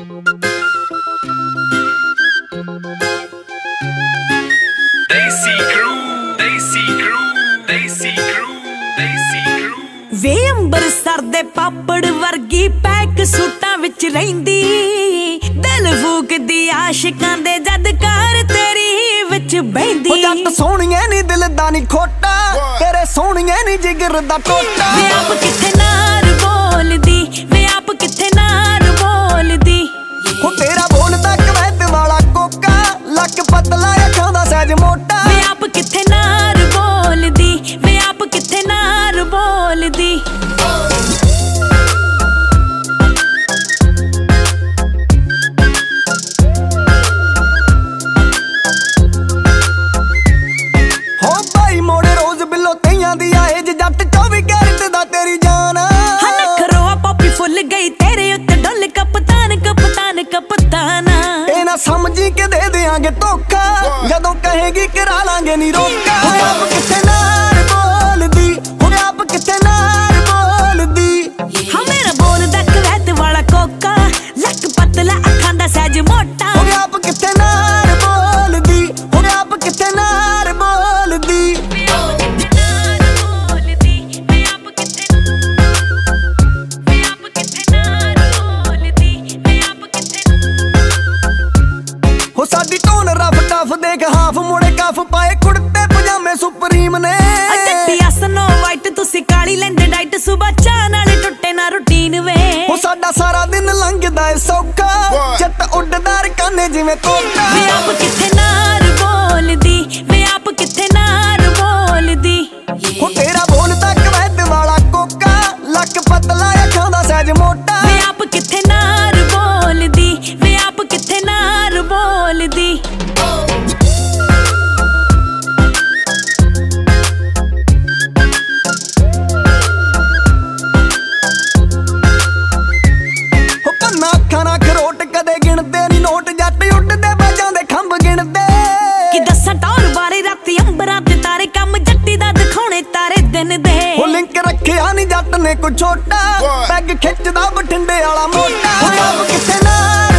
वे अंबरसर दे पापड़ वर्गी pack सूटां विच रहिंदी, दिल फूकदी आशिकां दे जद कार तेरी विच बहिंदी। जट सोहणिए नी दिल दा नी खोटा, तेरे सोहणिए नी जिगर दा टोटा। वे आप किथे नार बोलदी, वे आप किथे नार बोलदी। हो तेरा बोलदा कवैत वाला कोका, लक पतला अखां दा सहज मोटा। वे आप किथे नार बोलदी, वे आप किथे नार बोलदी। हो भाई मोड़े रोज बिलो तैयां दी आए जे जट 24 कैरेट दा तेरी जान। हाँ नखरोआ पॉपी फुल गई तेरे उत्ते डुल कप्तान कप्तान कप्ताना। ए ना समझी के दे देंगे धोखा, जदों कहेगी करा लांगे नी रोका। हो आप किथे नार बोलदी, हो आप किथे नार बोलदी। हाँ मेरा बोलदा कवैत वाला कोका, लक पतला अखां दा सहज मोटा। हो आप किथे नार बोलदी, हो आप किथे नार बोलदी। हो साडी टोन रफ टफ देख हाफ मुड़े कफ पाए कुड़ते पजामे सुप्रीम ने। जट्टिया स्नो वाइट तुसी काली लेंदे डाइट, सुबह चाह नाल टुटे ना रूटीन वे। हो साडा सारा दिन लंघदा है सौखा, जट उड़दा रकाने जिवें तोता। वे आप किथे नार बोलदी, वे आप किथे नार बोलदी। हो तेरा बोलदा कवैत वाला कोका, लक पतला अखां दा सहज मोटा। वे आप किथे नार बोलदी, वे आप किथे नार बोलदी। हो पन्ना अखां ना खरोट कदे गिणदे नी नोट, जट उड़दे बाजां दे खंभ गिणदे। कि दस्सां टौर बारे राती अंबरां ते तारे, कम जट्टी दा दिखाउणे तारे दिन दे। हो लिंक रखिया नी जट ने कुछ छोटा, पैग खिचदा बठिंडे वाला मोटा। हो आप किथे नार